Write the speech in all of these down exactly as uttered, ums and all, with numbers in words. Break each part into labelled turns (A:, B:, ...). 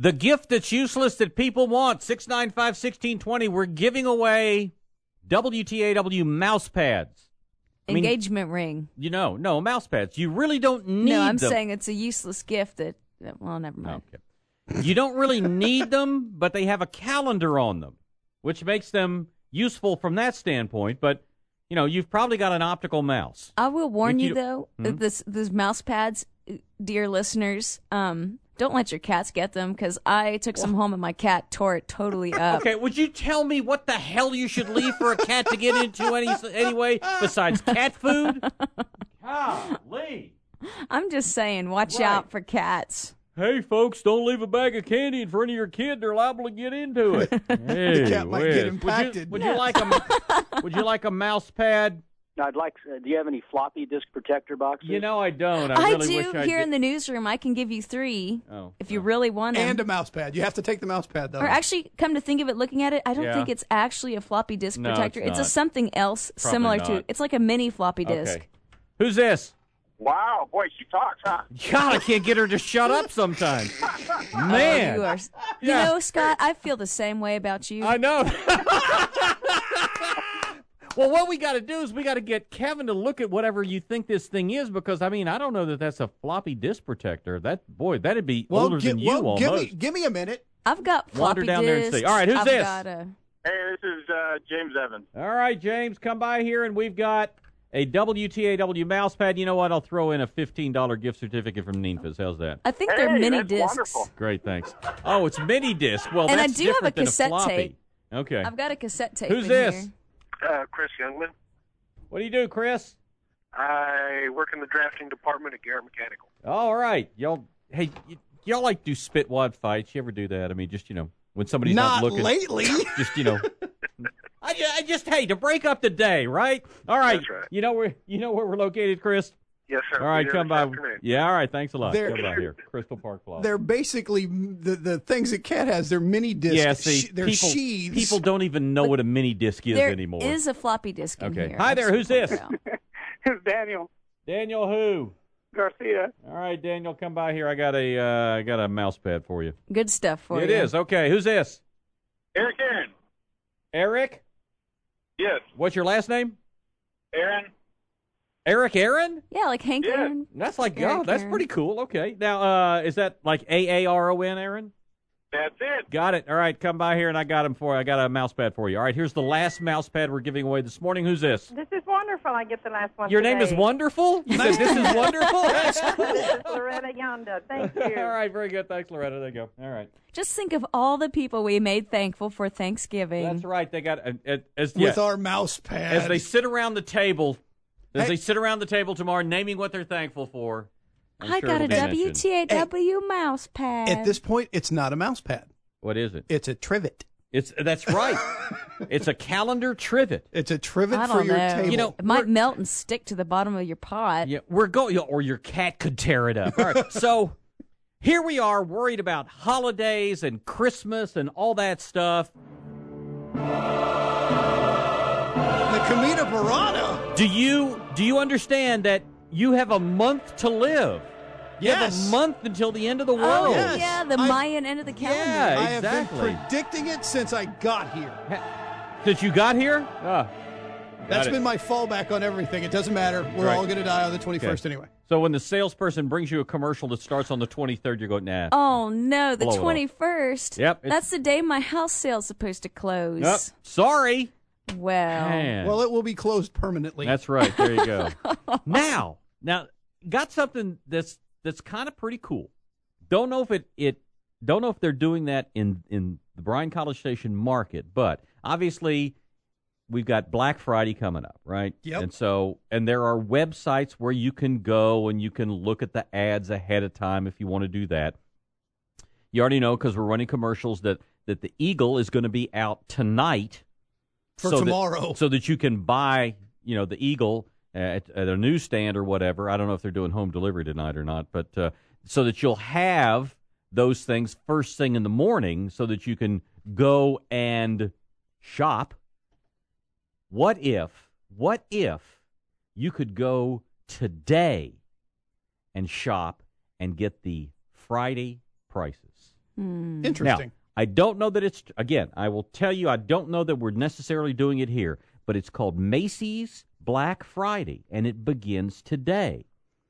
A: The gift that's useless that people want, six nine five, one six two zero. We're giving away W T A W mouse pads. I mean,
B: engagement ring.
A: You know, no, mouse pads. You really don't need them.
B: No, I'm
A: them.
B: saying it's a useless gift that, well, never mind.
A: Okay. You don't really need them, but they have a calendar on them, which makes them useful from that standpoint. But, you know, you've probably got an optical mouse.
B: I will warn
A: If
B: you,
A: you-
B: though,
A: Hmm?
B: that this, these mouse pads, dear listeners, um, don't let your cats get them, because I took some home and my cat tore it totally up.
A: Okay, would you tell me what the hell you should leave for a cat to get into any anyway besides cat food? Golly.
B: I'm just saying, watch
A: Right.
B: out for cats.
A: Hey, folks, don't leave a bag of candy in front of your kid. They're liable to get into it. Hey,
C: The cat might get
A: Wes,
C: impacted.
A: Would you, would you like a Would you like a mouse pad?
D: I'd like. Uh, do you have any floppy disk protector boxes?
A: You know I don't. I,
B: I,
A: really
B: do
A: wish I
B: here
A: did.
B: in the newsroom. I can give you three
A: Oh,
B: if you really want them.
C: And a mouse pad. You have to take the mouse pad, though.
B: Or actually, come to think of it, looking at it, I don't
A: Yeah.
B: think it's actually a floppy disk
A: No,
B: protector.
A: it's
B: It's, a
A: not.
B: something else
A: Probably
B: similar
A: not.
B: to. It's like a mini floppy disk.
A: Okay. Who's this?
E: Wow, boy, she talks, huh?
A: God, I can't get her to shut up sometimes. Man.
B: Oh, you are. You
A: Yeah.
B: know, Scott, I feel the same way about you.
A: I know. Well, what we got to do is we got to get Kevin to look at whatever you think this thing is, because I mean I don't know that that's a floppy disk protector. That boy, that'd be
C: well,
A: older
C: gi-
A: than you
C: well,
A: almost.
C: give me, give me a minute.
B: I've got
A: Wander
B: floppy
A: down there and
B: disks.
A: see. All right, who's
B: I've
A: this?
B: Got a,
E: Hey, this is uh, James Evans.
A: All right, James, come by here, and we've got a W T A W mouse pad. You know what? I'll throw in a fifteen dollar gift certificate from Ninfas. How's that?
B: I think
E: Hey,
B: they're mini
E: that's
B: discs.
E: wonderful.
A: Great, thanks. Oh, it's mini disc. Well,
B: And I
A: that's
B: do have a
A: different than
B: cassette
A: floppy.
B: tape.
A: Okay.
B: I've got a cassette tape.
A: Who's
B: in
A: this?
B: Here.
E: Uh, Chris Youngman.
A: What do you do, Chris?
E: I work in the drafting department at Garrett Mechanical.
A: All right, y'all. Hey, y- y'all like do spit wad fights? You ever do that? I mean, just you know, when somebody's not,
C: Not
A: looking.
C: lately.
A: Just you know. I, ju- I just hey to break up the day, right? All right.
E: That's right.
A: You know where you know where we're located, Chris.
E: Yes, sir.
A: All right,
E: Be there
A: come
E: this
A: by.
E: afternoon.
A: Yeah, all right. Thanks a lot.
C: There-
A: Come by here, Crystal Park Plaza.
C: They're basically the, the things that Cat has. They're mini discs.
A: Yeah, see,
C: She- they're
A: people,
C: sheaths.
A: people don't even know what a mini disc is
B: There
A: anymore.
B: is a floppy disk in
A: Okay.
B: here.
A: Hi
B: I
A: there,
B: just
A: who's
B: wanna
A: this?
B: point out.
E: It's Daniel
A: Daniel who?
E: Garcia.
A: All right, Daniel, come by here. I got a uh, I got a mouse pad for you.
B: Good stuff for
A: It
B: you.
A: is. Okay, who's this?
E: Eric Aaron.
A: Eric?
E: Yes.
A: What's your last name?
E: Aaron.
A: Eric Aaron?
B: Yeah, like Hank
E: Yeah.
B: Aaron.
A: That's like,
B: Eric
A: oh, that's
B: Aaron.
A: pretty cool. Okay. Now, uh, is that like A A R O N, Aaron?
E: That's it.
A: Got it. All right, come by here, and I got him for I got a mouse pad for you. All right, here's the last mouse pad we're giving away this morning. Who's this?
F: This is wonderful. I get the last one.
A: Your name is
F: today.
A: Wonderful? You said this is wonderful?
F: This is Loretta Yonda. Thank you.
A: All right, very good. Thanks, Loretta. There you go. All right.
B: Just think of all the people we made thankful for Thanksgiving.
A: That's right. They got, uh, uh, as, yeah,
C: with our mouse pad.
A: as they sit around the table, as
C: Hey.
A: they sit around the table tomorrow naming what they're thankful for. I'm
B: I
A: sure
B: got a
A: it'll be
B: W
A: mentioned.
B: T A W mouse pad.
C: At this point, it's not a mouse pad.
A: What is it?
C: It's a trivet.
A: It's That's right. It's a calendar trivet.
C: It's a trivet
B: I
C: for
B: don't
C: your
B: know.
C: table.
A: You know,
B: It might
A: we're-
B: melt and stick to the bottom of your pot.
A: Yeah, we're going, or your cat could tear it up. All right, so here we are, worried about holidays and Christmas and all that stuff.
C: the Camina Parada.
A: Do you do you understand that you have a month to live? You have
C: Yes.
A: a month until the end of the
B: Oh,
A: world.
C: yes.
B: yeah, the
C: I-
B: Mayan end of the calendar.
A: Yeah.
C: I have
A: Exactly.
C: been predicting it since I got here.
A: Since you got here? Ah,
C: That's
A: got it.
C: been my fallback on everything. It doesn't matter. We're
A: Right.
C: all going to die on the twenty-first
A: Okay.
C: anyway.
A: So when the salesperson brings you a commercial that starts on the twenty-third, you're going, nah.
B: Oh, no, the
A: Blow it off.
B: twenty-first.
A: Yep, it's-
B: That's the day my house sale's supposed to close.
A: Nope. Sorry.
B: Well,
A: Man.
C: Well, it will be closed permanently.
A: That's right. There you go. now, now, got something that's that's kind of pretty cool. Don't know if it it don't know if they're doing that in in the Bryan College Station market, but obviously we've got Black Friday coming up, right?
C: Yep.
A: And so and there are websites where you can go and you can look at the ads ahead of time if you want to do that. You already know because we're running commercials that that the Eagle is going to be out tonight
C: For
A: so that-
C: tomorrow.
A: so that you can buy, you know, the Eagle at, at a newsstand or whatever. I don't know if they're doing home delivery tonight or not, but uh, so that you'll have those things first thing in the morning so that you can go and shop. What if, what if you could go today and shop and get the Friday prices?
C: Interesting.
A: Now, I don't know that it's, again, I will tell you, I don't know that we're necessarily doing it here, but it's called Macy's Black Friday, and it begins today.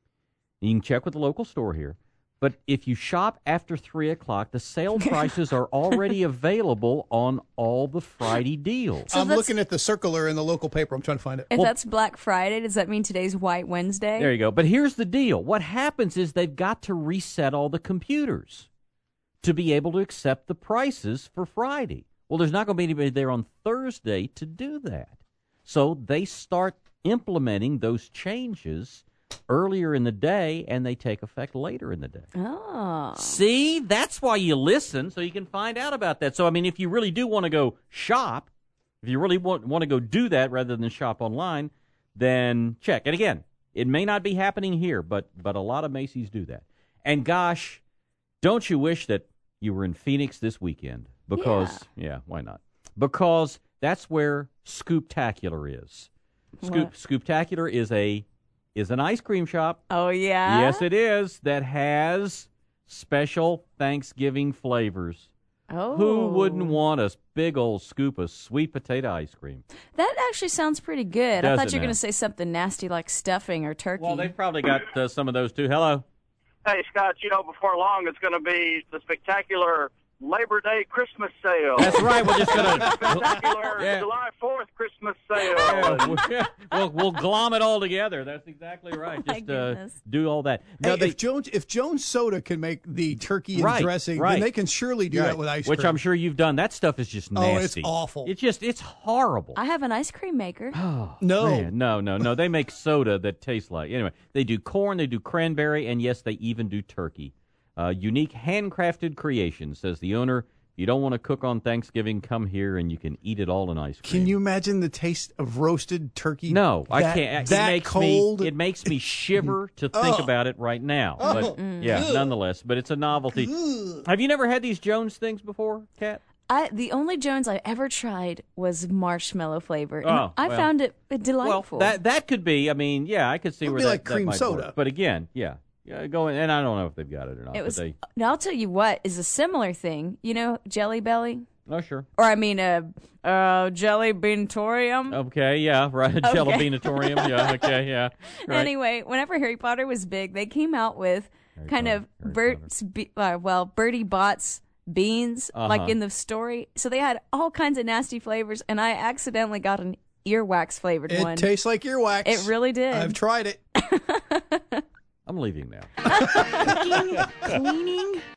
A: You can check with the local store here. But if you shop after three o'clock, the sale prices are already available on all the Friday deals.
B: So
C: I'm
B: that's-
C: looking at the circular in the local paper. I'm trying to find it.
B: If
A: Well-
B: that's Black Friday, does that mean today's White Wednesday?
A: There you go. But here's the deal. What happens is they've got to reset all the computers to be able to accept the prices for Friday. Well, there's not going to be anybody there on Thursday to do that. So they start implementing those changes earlier in the day, and they take effect later in the day.
B: Oh.
A: See, that's why you listen, so you can find out about that. So, I mean, if you really do want to go shop, if you really want, want to go do that rather than shop online, then check. And again, it may not be happening here, but but a lot of Macy's do that. And gosh, don't you wish that you were in Phoenix this weekend? Because, yeah, yeah why not? Because that's where Scooptacular is. Scoop
B: What?
A: Scooptacular is a is an ice cream shop.
B: Oh, yeah?
A: Yes, it is. That has special Thanksgiving flavors.
B: Oh.
A: Who wouldn't want a big old scoop of sweet potato ice cream?
B: That actually sounds pretty good. I
A: Does
B: thought
A: it
B: you were
A: now?
B: going to say something nasty like stuffing or turkey.
A: Well, they've probably got uh, some of those too. Hello.
E: Hey, Scott, you know, before long it's going to be the spectacular Labor Day Christmas sale.
A: That's right. We're just gonna
E: Spectacular
A: Yeah.
E: July fourth Christmas sale.
A: yeah, we'll, yeah, we'll we'll glom it all together. That's exactly right.
B: Oh, my
A: Just uh,
B: goodness.
A: do all that.
C: Hey,
A: No, they-
C: if Jones if Jones Soda can make the turkey and
A: Right,
C: dressing,
A: right.
C: then they can surely do
A: Right.
C: that with ice
A: Which
C: cream.
A: I'm sure you've done. That stuff is just
C: Oh, it's
A: nasty.
C: awful.
A: It's just it's horrible.
B: I have an ice cream maker.
A: Oh,
C: No.
A: man, no, no, no. They make soda that tastes like. Anyway, they do corn, they do cranberry, and yes, they even do turkey. Uh, unique handcrafted creation, says the owner. If you don't want to cook on Thanksgiving, come here and you can eat it all in ice cream.
C: Can you imagine the taste of roasted turkey?
A: No, I
C: that-
A: can't.
C: That
A: it makes
C: cold.
A: me. It makes me shiver to think
C: Oh.
A: about it right now.
C: Oh.
A: But yeah, nonetheless. But it's a novelty. Have you never had these Jones things before, Kat?
B: I the only Jones I ever tried was marshmallow flavor. And
A: Oh,
B: I
A: well.
B: found it delightful.
A: Well, that that could be. I mean, yeah, I could see
C: It'd
A: where
C: be
A: that,
C: like
A: that
C: cream
A: might
C: soda.
A: work. But again, yeah, yeah, going. And I don't know if they've got it or not.
B: it was.
A: But they,
B: Now I'll tell you what is a similar thing. You know, Jelly Belly,
A: oh, sure.
B: or I mean, uh, uh Jelly Beanatorium.
A: Okay, yeah, right. Jello Beanatorium. Yeah, okay, yeah. Right.
B: Anyway, whenever Harry Potter was big, they came out with
A: Harry
B: kind
A: Potter,
B: of
A: Harry
B: Bert's, be, uh, well, Bertie Bott's beans,
A: Uh-huh.
B: like in the story. So they had all kinds of nasty flavors, and I accidentally got an earwax flavored
C: It
B: one.
C: tastes like earwax.
B: It really did.
C: I've tried it.
A: I'm leaving now.
B: Cleaning.